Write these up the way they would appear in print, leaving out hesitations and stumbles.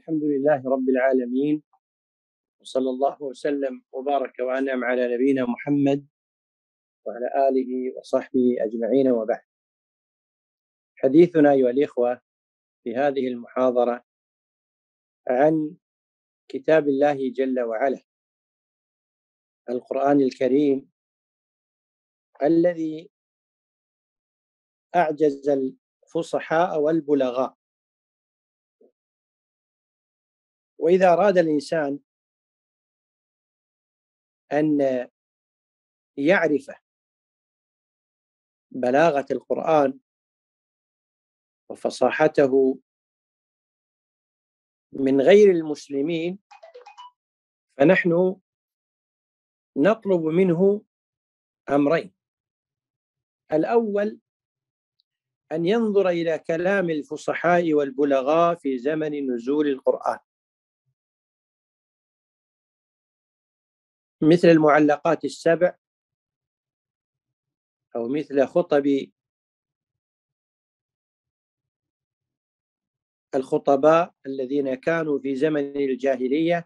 الحمد لله رب العالمين، وصلى الله وسلم وبارك وأنعم على نبينا محمد وعلى آله وصحبه أجمعين، وبعد. حديثنا أيها الإخوة في هذه المحاضرة عن كتاب الله جل وعلا، القرآن الكريم الذي أعجز الفصحاء والبلغاء. وإذا أراد الإنسان أن يعرف بلاغة القرآن وفصاحته من غير المسلمين، فنحن نطلب منه أمرين: الأول أن ينظر إلى كلام الفصحاء والبلغاء في زمن نزول القرآن، مثل المعلقات السبع، أو مثل خطب الخطباء الذين كانوا في زمن الجاهلية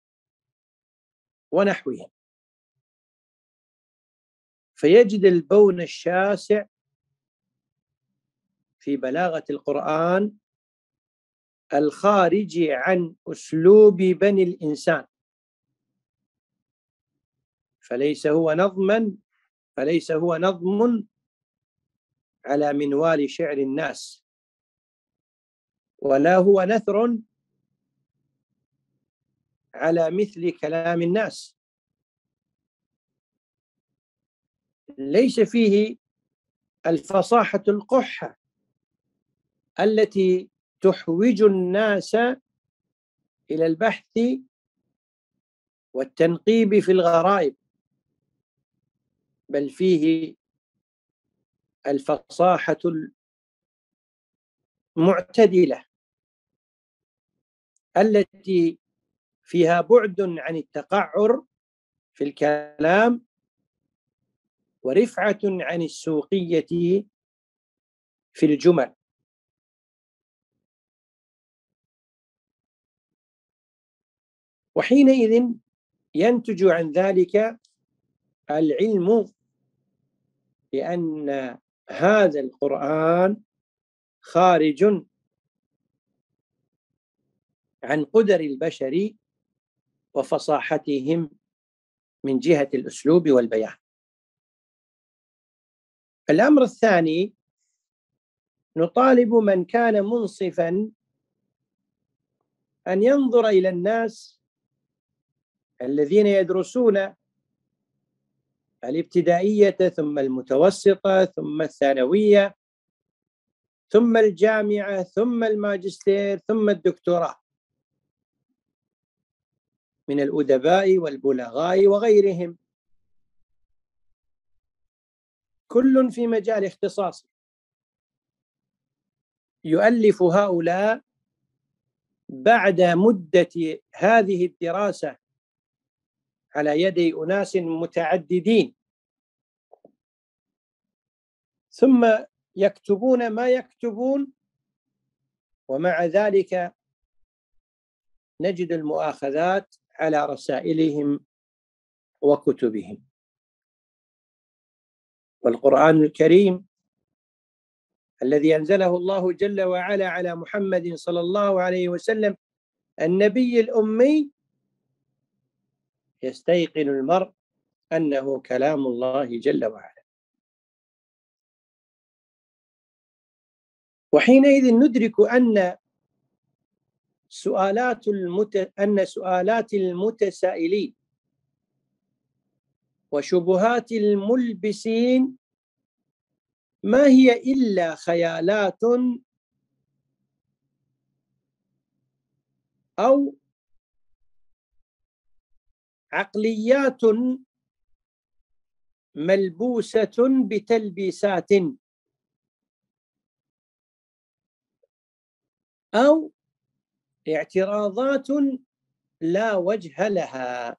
ونحوهم، فيجد البون الشاسع في بلاغة القرآن الخارج عن أسلوب بني الإنسان، فليس هو نظم على منوال شعر الناس، ولا هو نثر على مثل كلام الناس. ليس فيه الفصاحة القحة التي تحوج الناس إلى البحث والتنقيب في الغرائب، بل فيه الفصاحة المعتدلة التي فيها بعد عن التقعر في الكلام، ورفعة عن السوقية في الجمل. وحينئذ ينتج عن ذلك العلم بأن هذا القرآن خارج عن قدر البشر وفصاحتهم من جهة الأسلوب والبيان. الأمر الثاني: نطالب من كان منصفا أن ينظر إلى الناس الذين يدرسون الابتدائية ثم المتوسطة ثم الثانوية ثم الجامعة ثم الماجستير ثم الدكتوراه، من الأدباء والبلغاء وغيرهم، كل في مجال اختصاصه. يؤلف هؤلاء بعد مدة هذه الدراسة على يدي أناس متعددين، ثم يكتبون ما يكتبون، ومع ذلك نجد المؤاخذات على رسائلهم وكتبهم. والقرآن الكريم الذي أنزله الله جل وعلا على محمد صلى الله عليه وسلم النبي الأمي، يستيقن المرء أنه كلام الله جل وعلا. وحينئذ ندرك أن سؤالات المتسائلين وشبهات الملبسين ما هي إلا خيالات أو عقليات ملبوسة بتلبيسات، أو اعتراضات لا وجه لها.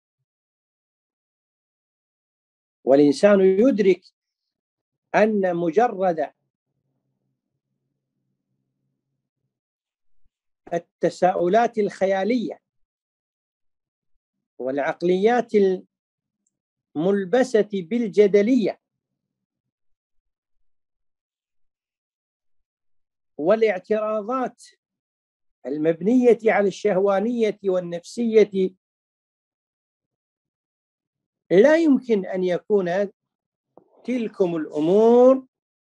والإنسان يدرك أن مجرد التساؤلات الخيالية والعقليات الملبسة بالجدلية والاعتراضات المبنية على الشهوانية والنفسية، لا يمكن أن يكون تلكم الأمور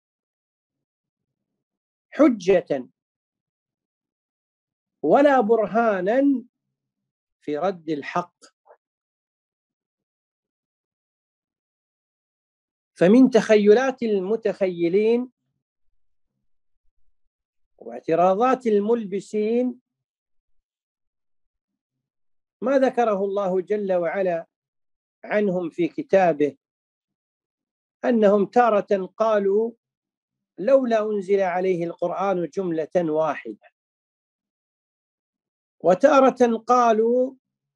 حجة ولا برهانا في رد الحق. فمن تخيلات المتخيلين واعتراضات الملبسين ما ذكره الله جل وعلا عنهم في كتابه، أنهم تارة قالوا لولا أنزل عليه القرآن جملة واحدة، وتارة قالوا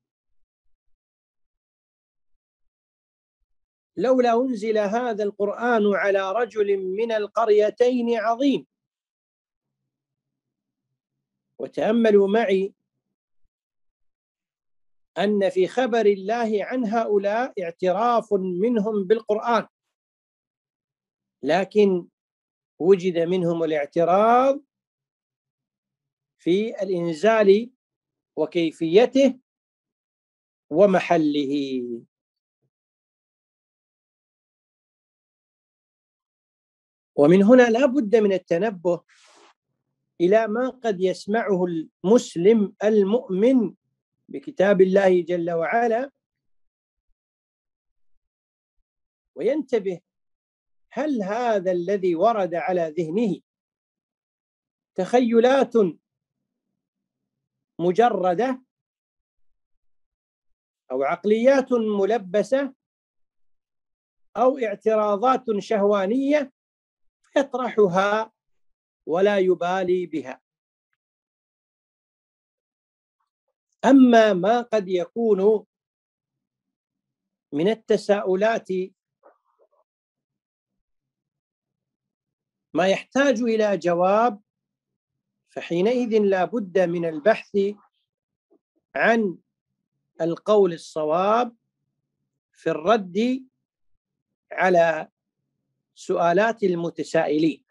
لولا أنزل هذا القرآن على رجل من القريتين عظيم. وتأملوا معي أن في خبر الله عن هؤلاء اعتراف منهم بالقرآن، لكن وجد منهم الاعتراض في الإنزال وكيفيته ومحله. ومن هنا لا بد من التنبه إلى ما قد يسمعه المسلم المؤمن بكتاب الله جل وعلا، وينتبه هل هذا الذي ورد على ذهنه تخيلات مجردة أو عقليات ملبسة أو اعتراضات شهوانية يطرحها ولا يبالي بها. أما ما قد يكون من التساؤلات ما يحتاج إلى جواب، فحينئذ لا بد من البحث عن القول الصواب في الرد على سؤالات المتسائلين.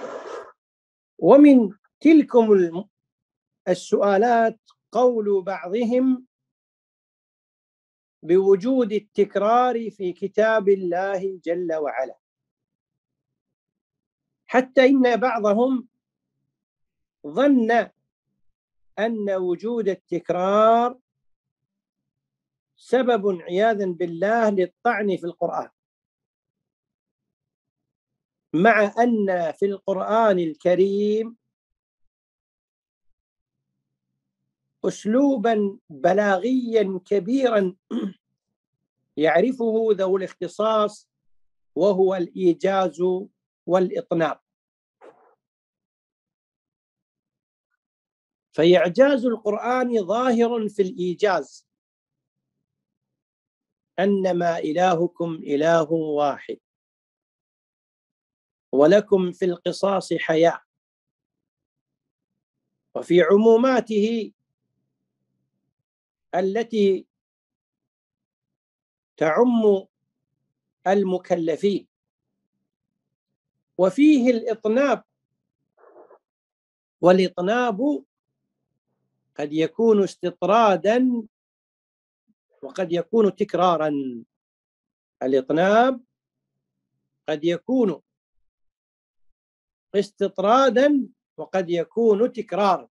ومن تلكم السؤالات قول بعضهم بوجود التكرار في كتاب الله جل وعلا، حتى إن بعضهم ظن أن وجود التكرار سبب عياذا بالله للطعن في القرآن، مع أن في القرآن الكريم أسلوبا بلاغيا كبيرا يعرفه ذو الاختصاص، وهو الإيجاز والإطناب. فإعجاز القرآن ظاهر في الإيجاز، أنما إلهكم إله واحد ولكم في القصاص حياة. وفي عموماته التي تعم المكلفين، وفيه الإطناب، والإطناب قد يكون استطرادا وقد يكون تكرارا. الإطناب قد يكون استطرادا وقد يكون تكرارا.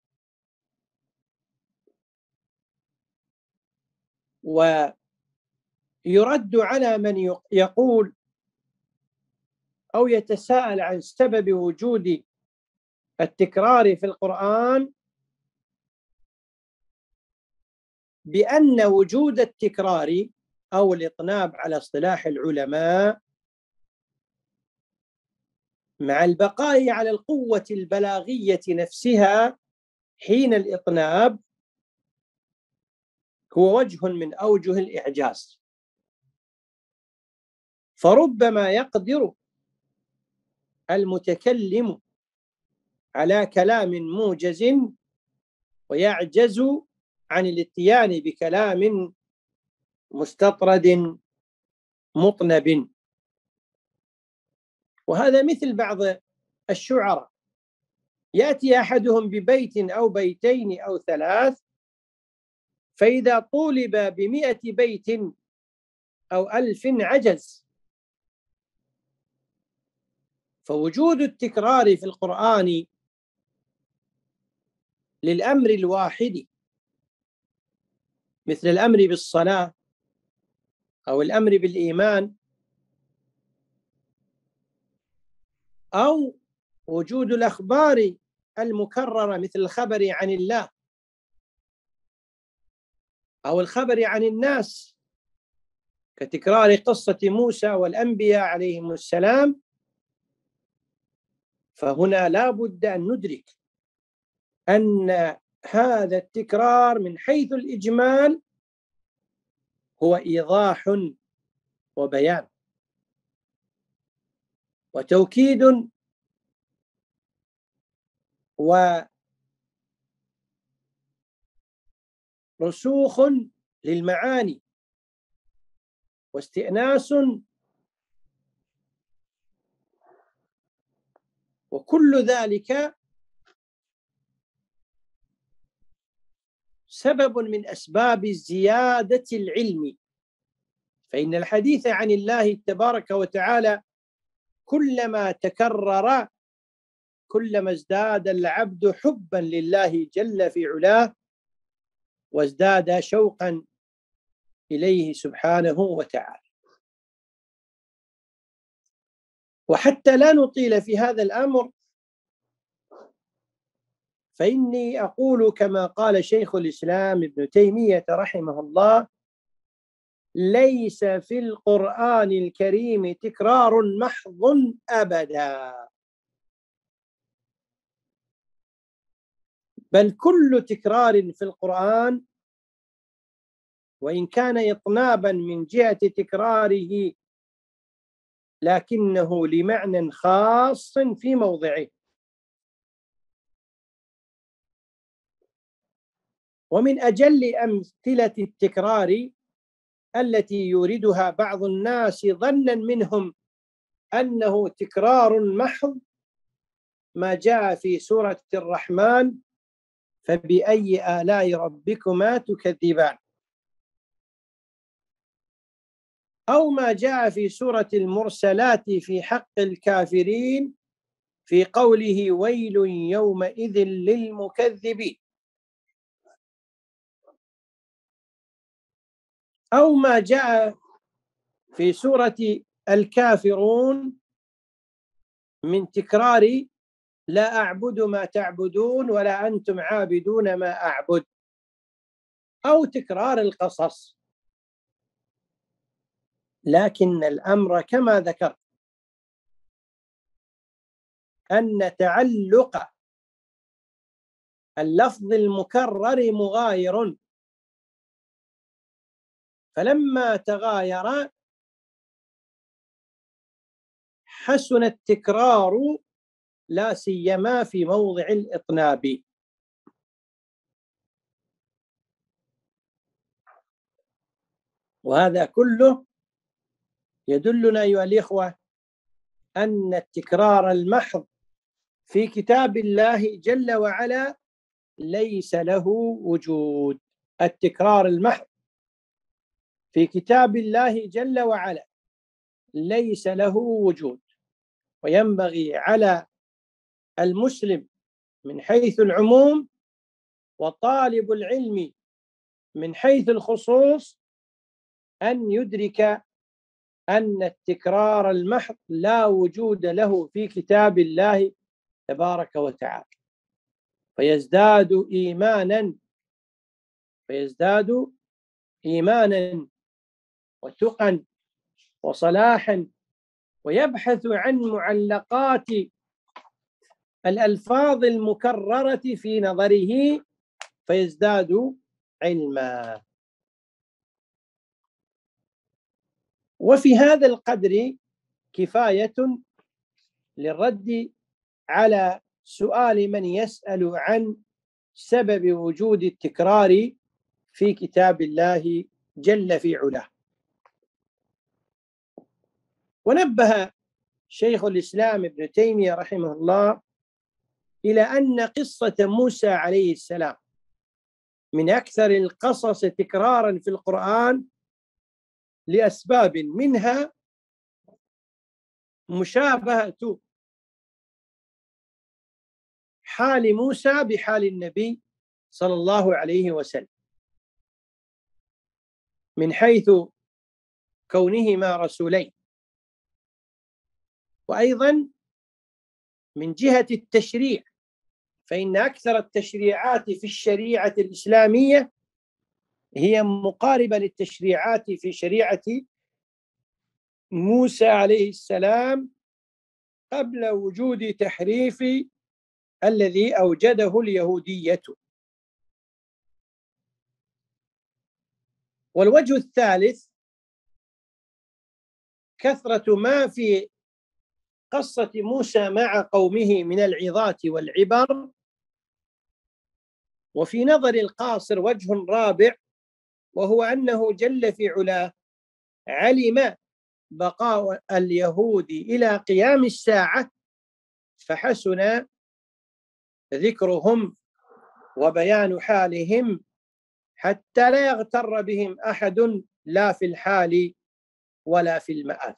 ويرد على من يقول أو يتساءل عن سبب وجود التكرار في القرآن بأن وجود التكرار أو الإطناب على اصطلاح العلماء مع البقاء على القوة البلاغية نفسها حين الإطناب هو وجه من أوجه الإعجاز. فربما يقدر المتكلم على كلام موجز ويعجز عن الاتيان بكلام مستطرد مطنب. وهذا مثل بعض الشعراء، يأتي أحدهم ببيت أو بيتين أو ثلاث، فإذا طولب ب100 بيت أو 1000 عجز. فوجود التكرار في القرآن للأمر الواحد مثل الأمر بالصلاة أو الأمر بالإيمان، أو وجود الأخبار المكررة مثل الخبر عن الله أو الخبر عن الناس كتكرار قصة موسى والأنبياء عليهم السلام، فهنا لا بد أن ندرك أن هذا التكرار من حيث الإجمال هو إيضاح وبيان وتوكيد ورسوخ للمعاني واستئناس، وكل ذلك سبب من أسباب زيادة العلم. فإن الحديث عن الله تبارك وتعالى كلما تكرر كلما ازداد العبد حبا لله جل في علاه وازداد شوقا إليه سبحانه وتعالى. وحتى لا نطيل في هذا الأمر، فإني أقول كما قال شيخ الإسلام ابن تيمية رحمه الله: ليس في القرآن الكريم تكرار محض أبدا، بل كل تكرار في القرآن وإن كان إطنابا من جهة تكراره لكنه لمعنى خاص في موضعه. ومن أجل أمثلة التكرار التي يوردها بعض الناس ظنا منهم أنه تكرار محض ما جاء في سورة الرحمن: فبأي آلاء ربكما تكذبان، أو ما جاء في سورة المرسلات في حق الكافرين في قوله: ويل يومئذ للمكذبين، أو ما جاء في سورة الكافرون من تكرار: لا أعبد ما تعبدون ولا أنتم عابدون ما أعبد، أو تكرار القصص. لكن الأمر كما ذكرت أن تعلق اللفظ المكرر مغاير، فلما تغاير حسن التكرار لا سيما في موضع الإطناب. وهذا كله يدلنا أيها الإخوة أن التكرار المحض في كتاب الله جل وعلا ليس له وجود. التكرار المحض في كتاب الله جل وعلا ليس له وجود، وينبغي على المسلم من حيث العموم وطالب العلم من حيث الخصوص أن يدرك أن التكرار المحض لا وجود له في كتاب الله تبارك وتعالى، فيزداد إيمانا وتقا وصلاحا، ويبحث عن معلقات الألفاظ المكررة في نظره فيزداد علما. وفي هذا القدر كفاية للرد على سؤال من يسأل عن سبب وجود التكرار في كتاب الله جل في علاه. ونبه شيخ الإسلام ابن تيمية رحمه الله إلى أن قصة موسى عليه السلام من أكثر القصص تكرارا في القرآن لأسباب، منها مشابهة حال موسى بحال النبي صلى الله عليه وسلم، من حيث كونهما رسولين، وأيضا من جهة التشريع، فإن أكثر التشريعات في الشريعة الإسلامية هي مقاربة للتشريعات في شريعة موسى عليه السلام قبل وجود تحريف الذي أوجده اليهودية. والوجه الثالث كثرة ما في قصة موسى مع قومه من العظات والعبر. وفي نظر القاصر وجه رابع، وهو أنه جل في علاه علم بقاء اليهود إلى قيام الساعة، فحسن ذكرهم وبيان حالهم حتى لا يغتر بهم أحد، لا في الحال ولا في المآل.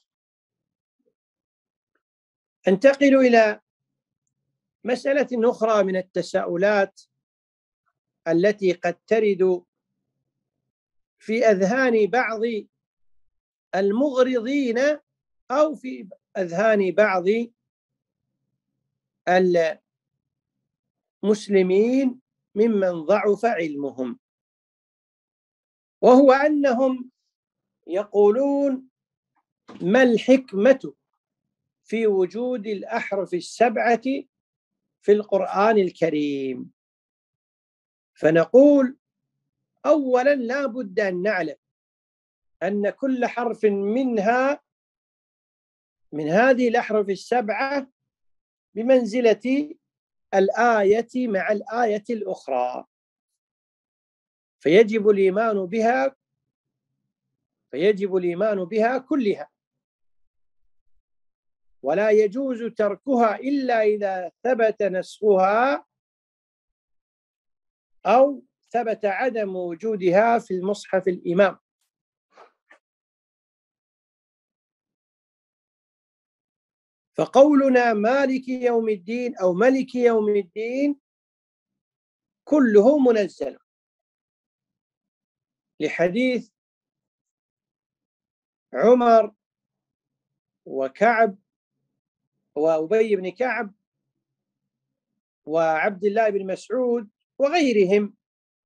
انتقل إلى مسألة أخرى من التساؤلات التي قد ترد في أذهان بعض المغرضين أو في أذهان بعض المسلمين ممن ضعف علمهم، وهو أنهم يقولون: ما الحكمة في وجود الأحرف السبعة في القرآن الكريم؟ فنقول: أولا لا بد أن نعلم أن كل حرف من هذه الأحرف السبعة بمنزلة الآية مع الآية الأخرى، فيجب الإيمان بها كلها، ولا يجوز تركها إلا إذا ثبت نسخها أو ثبت عدم وجودها في المصحف الإمام. فقولنا مالك يوم الدين أو ملك يوم الدين كله منزل، لحديث عمر وكعب وأبي بن كعب وعبد الله بن مسعود وغيرهم،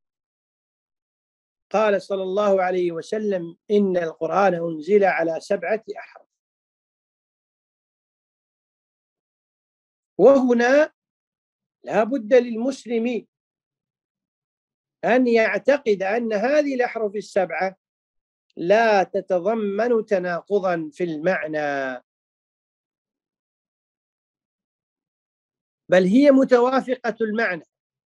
قال صلى الله عليه وسلم: إن القرآن أنزل على 7 أحرف. وهنا لا بد للمسلم أن يعتقد أن هذه الأحرف السبعة لا تتضمن تناقضا في المعنى، بل هي متوافقة المعنى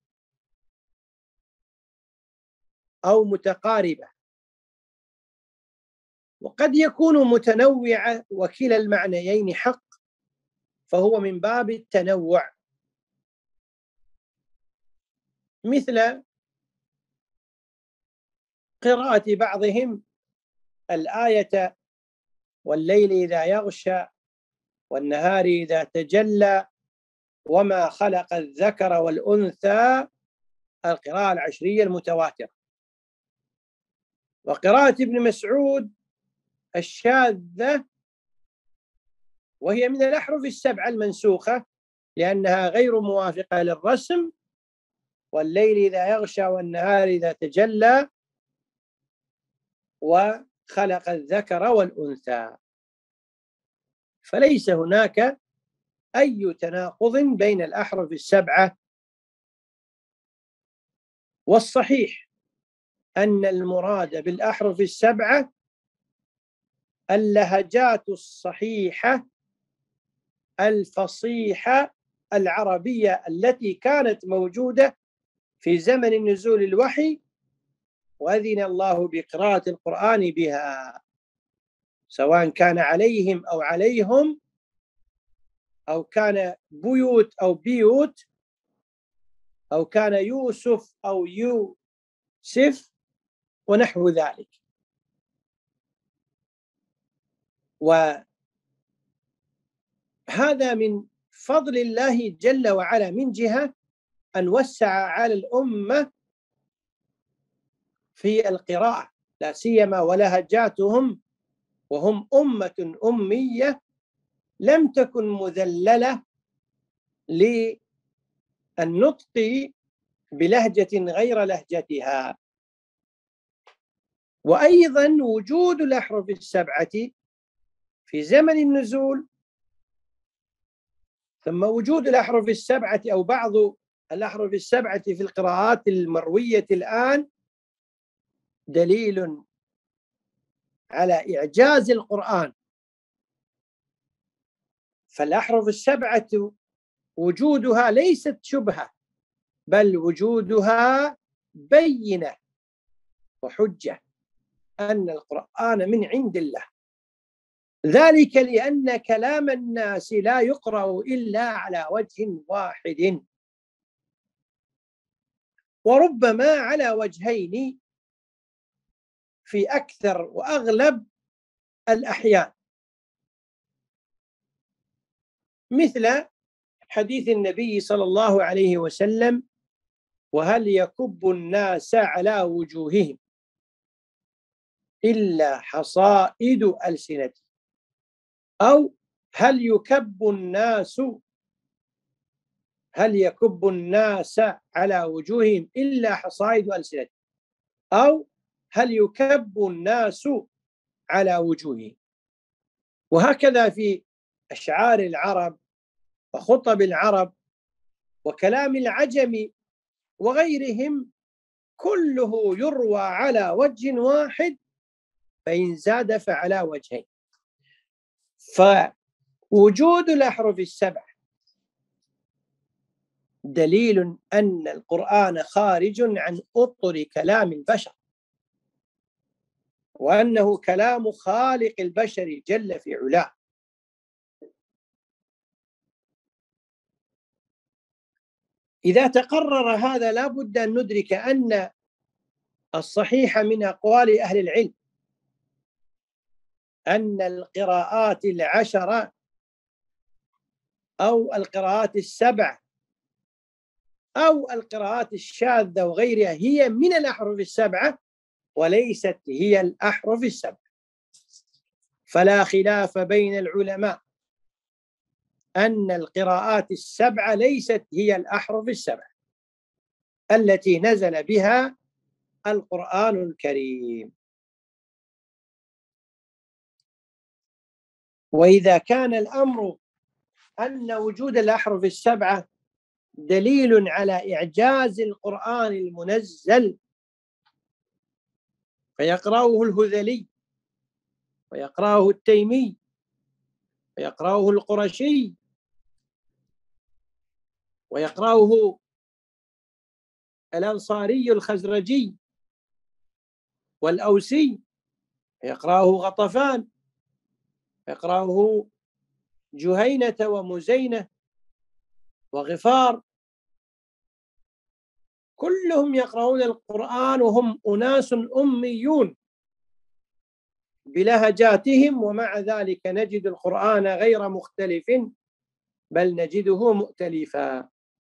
أو متقاربة، وقد يكون متنوعة، وكلا المعنيين حق، فهو من باب التنوع، مثل قراءة بعضهم الآية: والليل إذا يغشى والنهار إذا تجلى وما خلق الذكر والأنثى، القراءة العشرية المتواترة. وقراءة ابن مسعود الشاذة، وهي من الأحرف السبعة المنسوخة لأنها غير موافقة للرسم: والليل إذا يغشى والنهار إذا تجلى وخلق الذكر والأنثى. فليس هناك أي تناقض بين الأحرف السبعة، والصحيح أن المراد بالأحرف السبعة اللهجات الصحيحة الفصيحة العربية التي كانت موجودة في زمن نزول الوحي، وأذن الله بقراءة القرآن بها، سواء كان عليهم أو عليهم، أو كان بيوت أو بيوت، أو كان يوسف أو يوسف ونحو ذلك. وهذا من فضل الله جل وعلا من جهة أن وسع على الأمة في القراءة، لا سيما ولهجاتهم، وهم أمة أمية لم تكن مذللة للنطق بلهجة غير لهجتها. وأيضا وجود الأحرف السبعة في زمن النزول، ثم وجود الأحرف السبعة أو بعض الأحرف السبعة في القراءات المروية الآن دليل على إعجاز القرآن. فالأحرف السبعة وجودها ليست شبهة، بل وجودها بينة وحجة أن القرآن من عند الله، ذلك لأن كلام الناس لا يقرأ إلا على وجه واحد، وربما على وجهين في أكثر وأغلب الأحيان، مثل حديث النبي صلى الله عليه وسلم: وهل يكب الناس على وجوههم إلا حصائد ألسنتهم، أو هل يكب الناس على وجوههم إلا حصائد ألسنتهم، أو هل يكب الناس على وجوههم. وهكذا في أشعار العرب وخطب العرب وكلام العجم وغيرهم، كله يروى على وجه واحد، فإن زاد فعلى وجهين. فوجود الأحرف السبع دليل أن القرآن خارج عن أطر كلام البشر، وأنه كلام خالق البشر جل في علاه. إذا تقرر هذا لا بد أن ندرك أن الصحيح من أقوال أهل العلم أن القراءات العشرة أو القراءات السبع أو القراءات الشاذة وغيرها هي من الأحرف السبعة وليست هي الأحرف السبع. فلا خلاف بين العلماء أن القراءات السبعة ليست هي الأحرف السبع التي نزل بها القرآن الكريم. وإذا كان الأمر أن وجود الأحرف السبعة دليل على إعجاز القرآن المنزل، فيقرأه الهذلي ويقرأه التيمي ويقرأه القرشي ويقرأه الأنصاري الخزرجي والأوسي، ويقرأه غطفان، ويقرأه جهينة ومزينة وغفار، كلهم يقرؤون القرآن وهم أناس أميون بلهجاتهم، ومع ذلك نجد القرآن غير مختلف بل نجده مؤتلفا.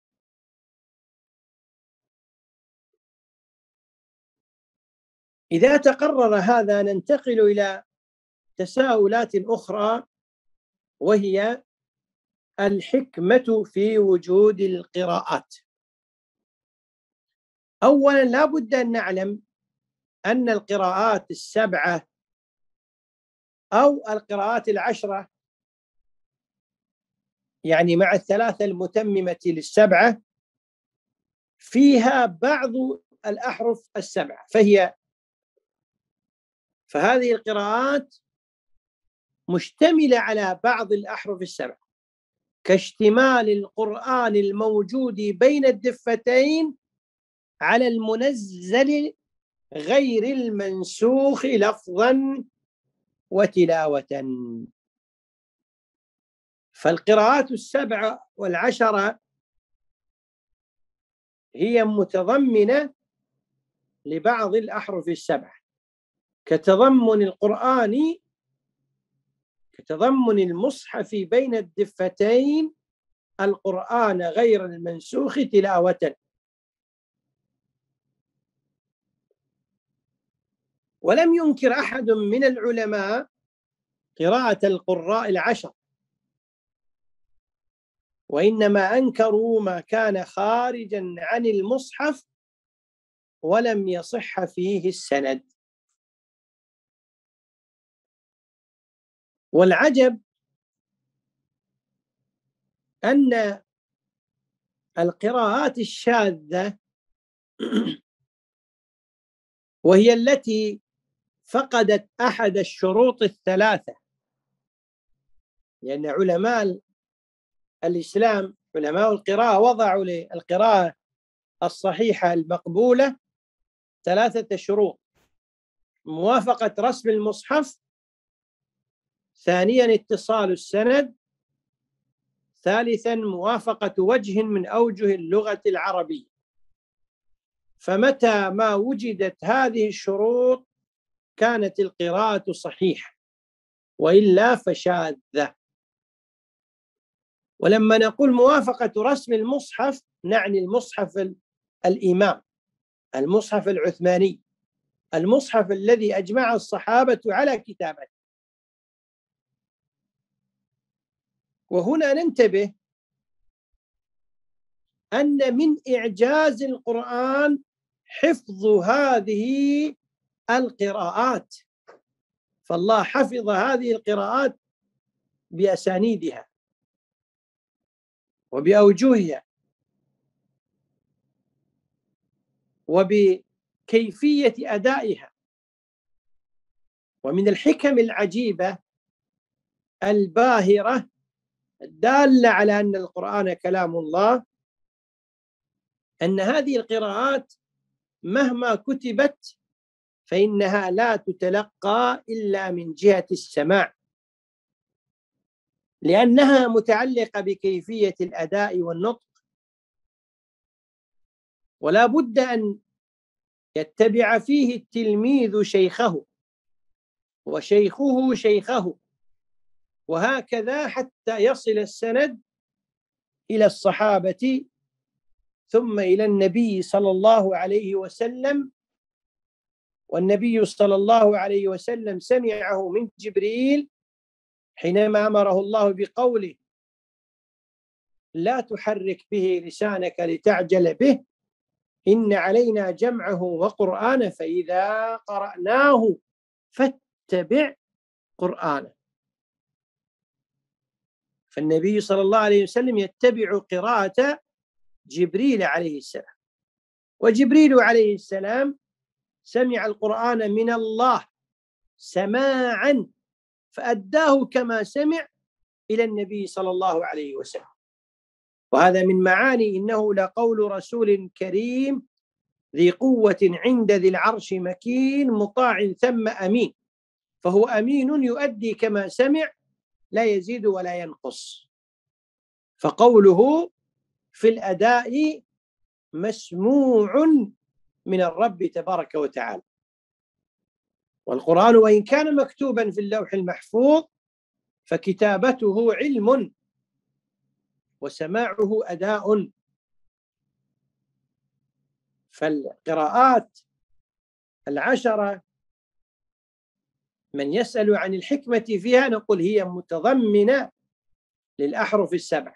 إذا تقرر هذا ننتقل إلى تساؤلات أخرى، وهي الحكمة في وجود القراءات. أولا لا بد أن نعلم أن القراءات السبعة أو القراءات العشرة، يعني مع الثلاثة المتممة للسبعة، فيها بعض الأحرف السبعة، فهذه القراءات مشتملة على بعض الأحرف السبعة، كاشتمال القرآن الموجود بين الدفتين على المنزل غير المنسوخ لفظا وتلاوة. فالقراءات ال7 وال10 هي متضمنة لبعض الأحرف ال7 كتضمن القرآن، كتضمن المصحف بين الدفتين القرآن غير المنسوخ تلاوة. ولم ينكر أحد من العلماء قراءة القراء ال10، وإنما أنكروا ما كان خارجا عن المصحف ولم يصح فيه السند. والعجب أن القراءات الشاذة وهي التي فقدت أحد الشروط الثلاثة، لأن علماء الإسلام علماء القراءة وضعوا للقراءة الصحيحة المقبولة 3 شروط: موافقة رسم المصحف، ثانيا اتصال السند، ثالثا موافقة وجه من أوجه اللغة العربية. فمتى ما وجدت هذه الشروط كانت القراءة صحيحة، وإلا فشاذة. ولما نقول موافقة رسم المصحف نعني المصحف الإمام، المصحف العثماني، المصحف الذي أجمع الصحابة على كتابته. وهنا ننتبه أن من إعجاز القرآن حفظ هذه القراءات، فالله حفظ هذه القراءات بأسانيدها وبأوجهها وبكيفية أدائها. ومن الحكم العجيبة الباهرة الدالة على أن القرآن كلام الله أن هذه القراءات مهما كتبت فإنها لا تتلقى إلا من جهة السماع، لأنها متعلقة بكيفية الأداء والنطق، ولا بد أن يتبع فيه التلميذ شيخه وشيخه شيخه، وهكذا حتى يصل السند إلى الصحابة ثم إلى النبي صلى الله عليه وسلم. والنبي صلى الله عليه وسلم سمعه من جبريل حينما أمره الله بقوله: لا تحرك به لسانك لتعجل به إن علينا جمعه وقرآنه فإذا قرأناه فاتبع قرآنه. فالنبي صلى الله عليه وسلم يتبع قراءة جبريل عليه السلام، وجبريل عليه السلام سمع القرآن من الله سماعا فأداه كما سمع إلى النبي صلى الله عليه وسلم. وهذا من معاني إنه لقول رسول كريم ذي قوة عند ذي العرش مكين مطاع ثم أمين. فهو أمين يؤدي كما سمع لا يزيد ولا ينقص، فقوله في الأداء مسموع من الرب تبارك وتعالى. والقرآن وإن كان مكتوبا في اللوح المحفوظ فكتابته علم وسماعه أداء. فالقراءات 10 من يسأل عن الحكمة فيها نقول هي متضمنة للأحرف 7،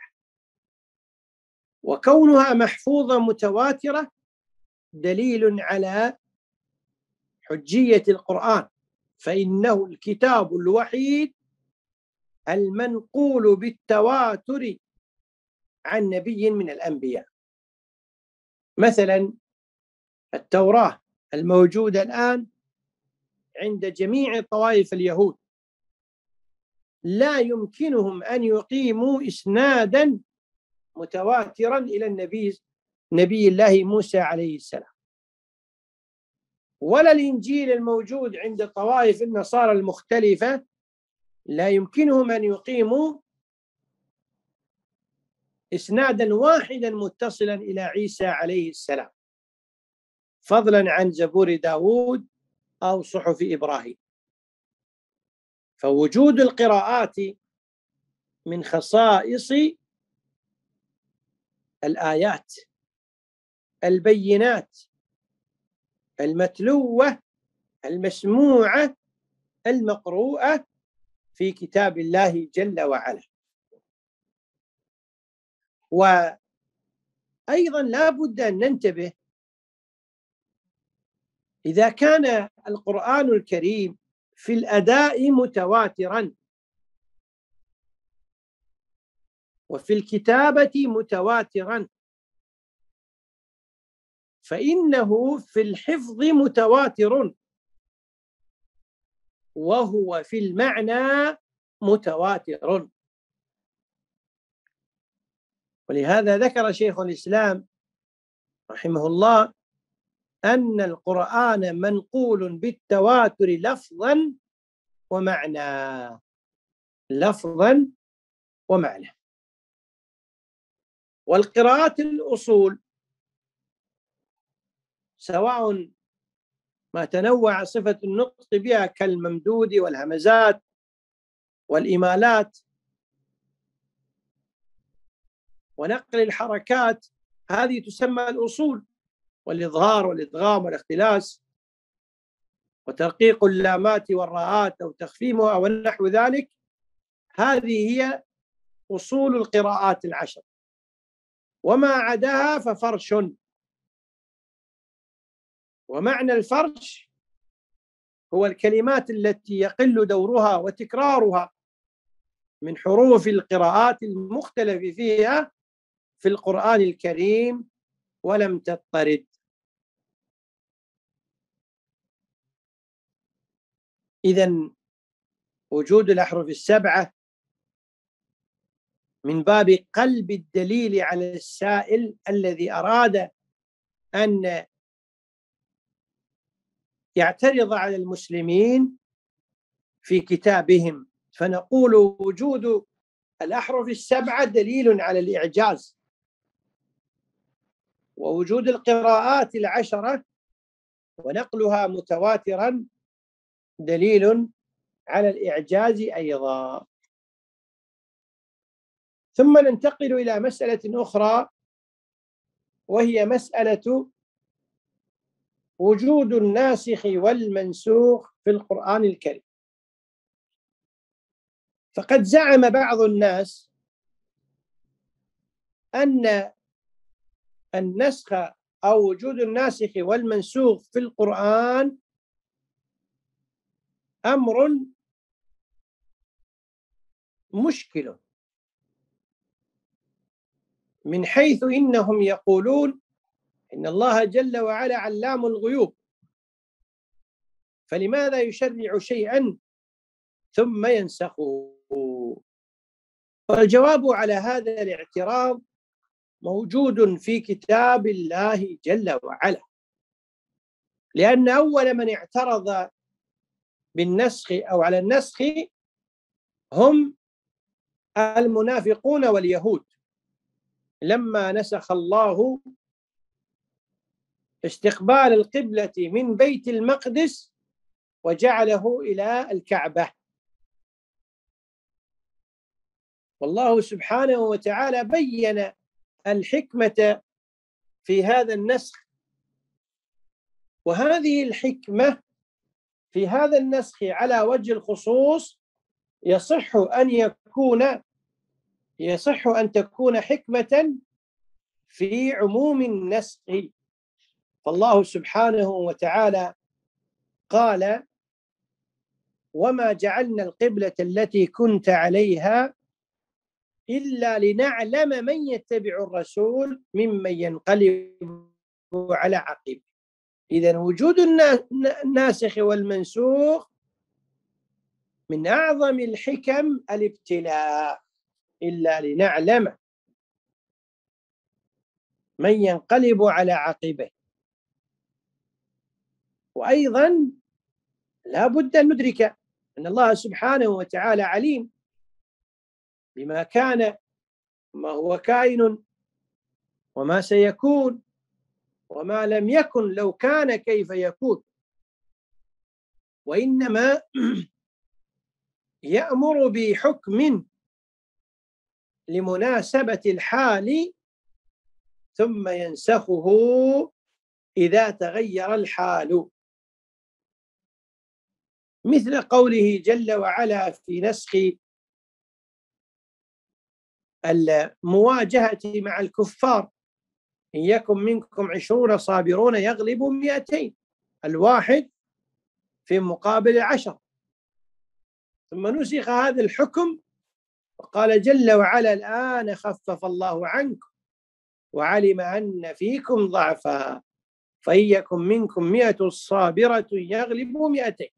وكونها محفوظة متواترة دليل على حجية القرآن، فإنه الكتاب الوحيد المنقول بالتواتر عن نبي من الأنبياء. مثلا التوراة الموجودة الآن عند جميع طوائف اليهود لا يمكنهم أن يقيموا إسنادا متواترا إلى نبي الله موسى عليه السلام، ولا الإنجيل الموجود عند طوائف النصارى المختلفة لا يمكنهم أن يقيموا إسنادا واحدا متصلا إلى عيسى عليه السلام، فضلا عن زبور داود أو صحف إبراهيم. فوجود القراءات من خصائص الآيات البينات المتلوة المسموعة المقروءة في كتاب الله جل وعلا. وأيضا لا بد أن ننتبه، إذا كان القرآن الكريم في الأداء متواترا وفي الكتابة متواترا، فإنه في الحفظ متواتر وهو في المعنى متواتر. ولهذا ذكر شيخ الإسلام رحمه الله أن القرآن منقول بالتواتر لفظا ومعنى، لفظا ومعنى. والقراءات الأصول سواء ما تنوع صفة النطق بها كالممدود والهمزات والإمالات ونقل الحركات، هذه تسمى الأصول، والإظهار والإدغام والاختلاس وترقيق اللامات والراءات أو تخفيمها ونحو ذلك، هذه هي أصول القراءات العشر. وما عداها ففرش. ومعنى الفرش هو الكلمات التي يقل دورها وتكرارها من حروف القراءات المختلف فيها في القرآن الكريم ولم تضطرد. إذن وجود الأحرف السبعة من باب قلب الدليل على السائل الذي أراد أن يعترض على المسلمين في كتابهم، فنقول وجود الأحرف السبعة دليل على الإعجاز، ووجود القراءات العشرة ونقلها متواترا دليل على الإعجاز أيضا. ثم ننتقل إلى مسألة أخرى، وهي مسألة وجود الناسخ والمنسوخ في القرآن الكريم. فقد زعم بعض الناس أن النسخ أو وجود الناسخ والمنسوخ في القرآن أمر مشكل، من حيث إنهم يقولون إن الله جل وعلا علام الغيوب، فلماذا يشرع شيئا ثم ينسخه؟ والجواب على هذا الاعتراض موجود في كتاب الله جل وعلا، لأن أول من اعترض بالنسخ أو على النسخ هم المنافقون واليهود، لما نسخ الله استقبال القبلة من بيت المقدس وجعله إلى الكعبة. والله سبحانه وتعالى بين الحكمة في هذا النسخ، وهذه الحكمة في هذا النسخ على وجه الخصوص يصح أن تكون حكمة في عموم النسخ. فالله سبحانه وتعالى قال: وما جعلنا القبلة التي كنت عليها إلا لنعلم من يتبع الرسول ممن ينقلب على عقبه. إذن وجود الناسخ والمنسوخ من أعظم الحكم الابتلاء، إلا لنعلم من ينقلب على عقبه. وأيضا لا بد أن ندرك أن الله سبحانه وتعالى عليم بما كان، ما هو كائن، وما سيكون، وما لم يكن لو كان كيف يكون، وإنما يأمر بحكم لمناسبة الحال ثم ينسخه إذا تغير الحال، مثل قوله جل وعلا في نسخ المواجهة مع الكفار: إن يكن منكم 20 صابرون يغلبوا 200، الواحد في مقابل 10. ثم نسخ هذا الحكم وقال جل وعلا: الآن خفف الله عنكم وعلم أن فيكم ضعفا فإن يكن منكم 100 صابرة يغلبوا 200.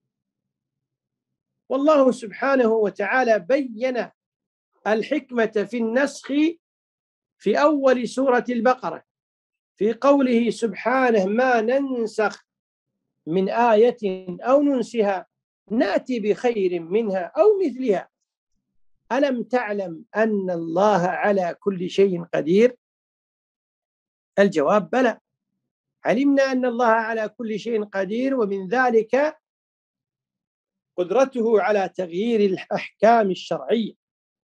والله سبحانه وتعالى بين الحكمة في النسخ في أول سورة البقرة في قوله سبحانه: ما ننسخ من آية أو ننسها نأتي بخير منها أو مثلها ألم تعلم أن الله على كل شيء قدير؟ الجواب: بلى، علمنا أن الله على كل شيء قدير، ومن ذلك قدرته على تغيير الأحكام الشرعية،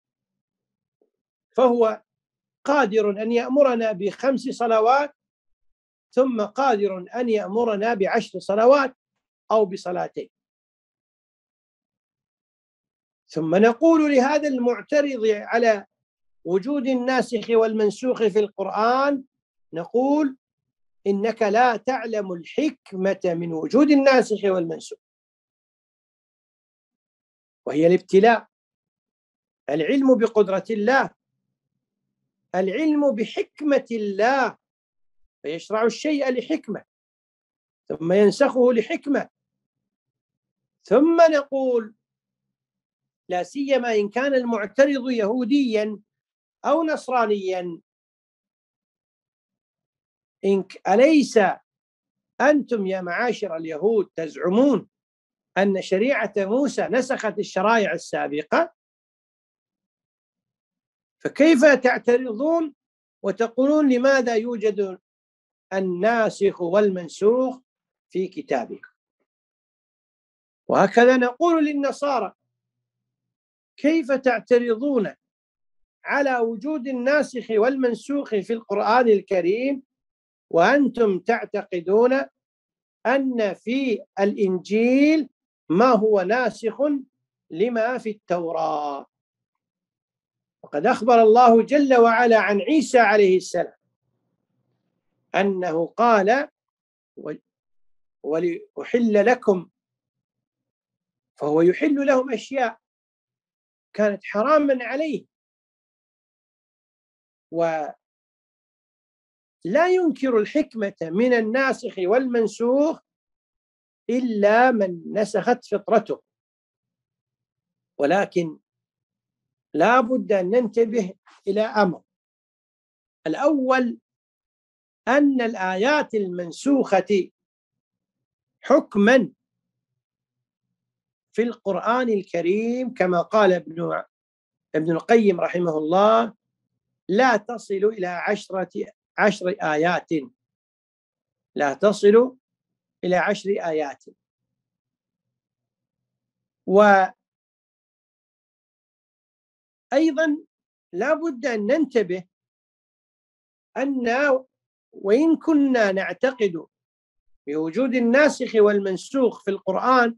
فهو قادر أن يأمرنا ب5 صلوات ثم قادر أن يأمرنا ب10 صلوات أو بصلاتين. ثم نقول لهذا المعترض على وجود الناسخ والمنسوخ في القرآن، نقول: إنك لا تعلم الحكمة من وجود الناسخ والمنسوخ، وهي الابتلاء، العلم بقدرة الله، العلم بحكمة الله، فيشرع الشيء لحكمة ثم ينسخه لحكمة. ثم نقول: لا سيما إن كان المعترض يهوديا أو نصرانيا، أليس أنتم يا معاشر اليهود تزعمون أن شريعة موسى نسخت الشرائع السابقة؟ فكيف تعترضون وتقولون لماذا يوجد الناسخ والمنسوخ في كتابكم؟ وهكذا نقول للنصارى: كيف تعترضون على وجود الناسخ والمنسوخ في القرآن الكريم وأنتم تعتقدون أن في الإنجيل ما هو ناسخ لما في التوراة؟ وقد أخبر الله جل وعلا عن عيسى عليه السلام أنه قال: ولأحل لكم، فهو يحل لهم أشياء كانت حراما عليه. ولا ينكر الحكمة من الناسخ والمنسوخ إلا من نسخت فطرته، ولكن لا بد أن ننتبه إلى أمر. الأول: أن الآيات المنسوخة حكما في القرآن الكريم كما قال ابن القيم رحمه الله: لا تصل إلى 10 آيات، لا تصل إلى 10 آيات. وأيضا لا بد أن ننتبه أن وإن كنا نعتقد بوجود الناسخ والمنسوخ في القرآن،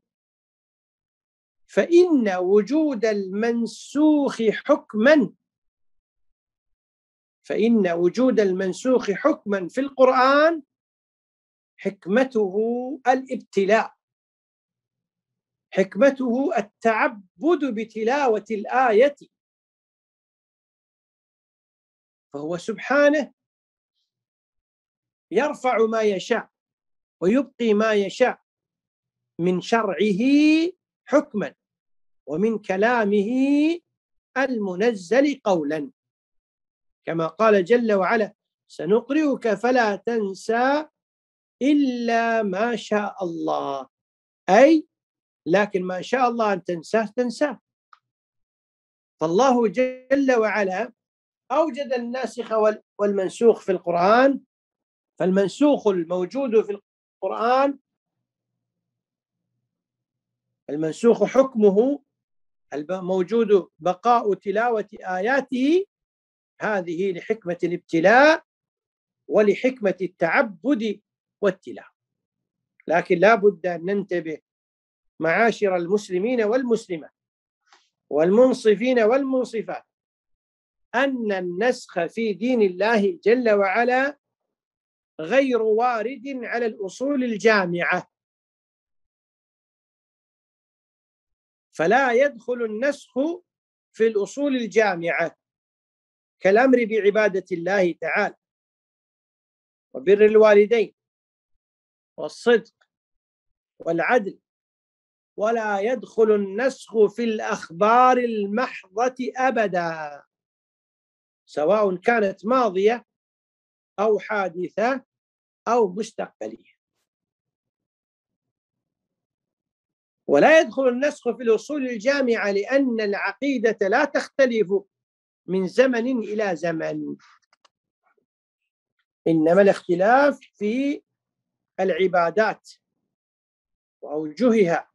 فإن وجود المنسوخ حكما في القرآن حكمته الابتلاء، حكمته التعبد بتلاوة الآية، فهو سبحانه يرفع ما يشاء ويبقي ما يشاء من شرعه حكما ومن كلامه المنزل قولا، كما قال جل وعلا: سنقرئك فلا تنسى إلا ما شاء الله، أي لكن ما شاء الله أن تنساه تنساه. فالله جل وعلا أوجد الناسخ والمنسوخ في القرآن، فالمنسوخ الموجود في القرآن المنسوخ حكمه الموجود بقاء تلاوة آياته، هذه لحكمة الابتلاء ولحكمة التعبد والتلاوة. لكن لا بد أن ننتبه معاشر المسلمين والمسلمات والمنصفين والمنصفات أن النسخ في دين الله جل وعلا غير وارد على الأصول الجامعة، فلا يدخل النسخ في الأصول الجامعة كالأمر بعبادة الله تعالى وبر الوالدين والصدق والعدل، ولا يدخل النسخ في الأخبار المحضة أبدا، سواء كانت ماضية أو حادثة أو مستقبلية. ولا يدخل النسخ في الأصول الجامعة لأن العقيدة لا تختلف من زمن إلى زمن، إنما الاختلاف في العبادات وأوجهها.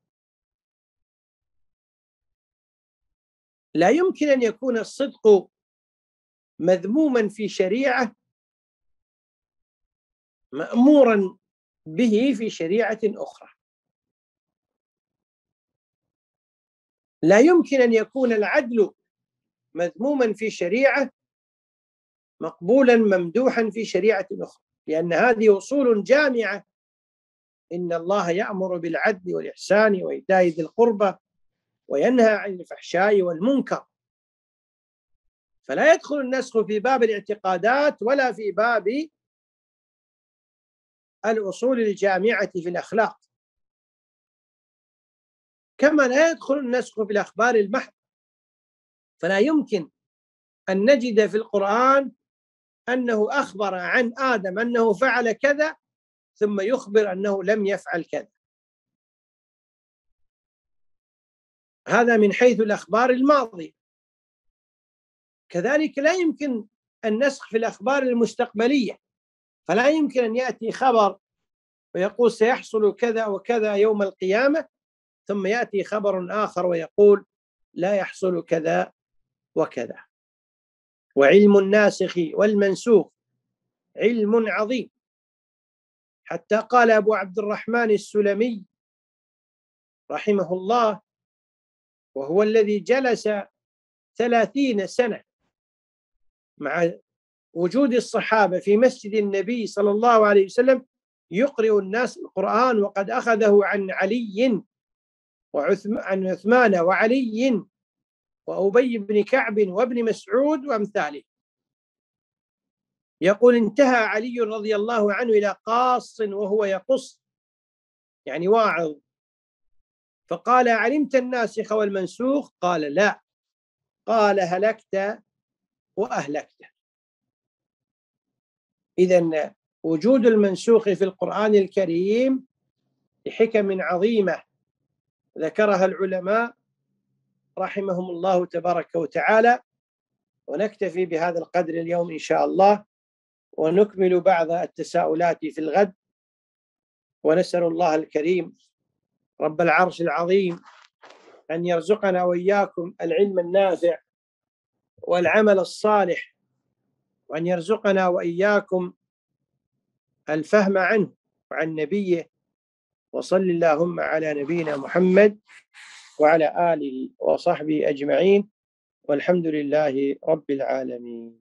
لا يمكن أن يكون الصدق مذموما في شريعة مأمورا به في شريعة أخرى. لا يمكن أن يكون العدل مذموما في شريعة مقبولا ممدوحا في شريعة أخرى، لأن هذه أصول جامعة. إن الله يأمر بالعدل والإحسان وإيتاء ذي القربى وينهى عن الفحشاء والمنكر، فلا يدخل النسخ في باب الاعتقادات ولا في باب الأصول الجامعة في الأخلاق، كما لا يدخل النسخ في الأخبار المحض. فلا يمكن أن نجد في القرآن أنه أخبر عن آدم أنه فعل كذا ثم يخبر أنه لم يفعل كذا، هذا من حيث الأخبار الماضية. كذلك لا يمكن النسخ في الأخبار المستقبلية، فلا يمكن أن يأتي خبر ويقول سيحصل كذا وكذا يوم القيامة، ثم يأتي خبر آخر ويقول لا يحصل كذا وكذا. وعلم الناسخ والمنسوخ علم عظيم، حتى قال أبو عبد الرحمن السلمي رحمه الله، وهو الذي جلس 30 سنة مع وجود الصحابة في مسجد النبي صلى الله عليه وسلم يقرئ الناس القرآن، وقد أخذه عن علي عن عثمان وعلي وأبي بن كعب وابن مسعود وأمثاله. يقول انتهى علي رضي الله عنه إلى قاص وهو يقص، يعني واعظ، فقال علمت الناسخ والمنسوخ؟ قال لا. قال هلكت وأهلكت. إذن وجود المنسوخ في القرآن الكريم لحكم عظيمة ذكرها العلماء رحمهم الله تبارك وتعالى. ونكتفي بهذا القدر اليوم إن شاء الله، ونكمل بعض التساؤلات في الغد. ونسأل الله الكريم رب العرش العظيم أن يرزقنا وإياكم العلم النافع والعمل الصالح، وأن يرزقنا وإياكم الفهم عنه وعن نبيه. وصل اللهم على نبينا محمد وعلى آله وصحبه أجمعين، والحمد لله رب العالمين.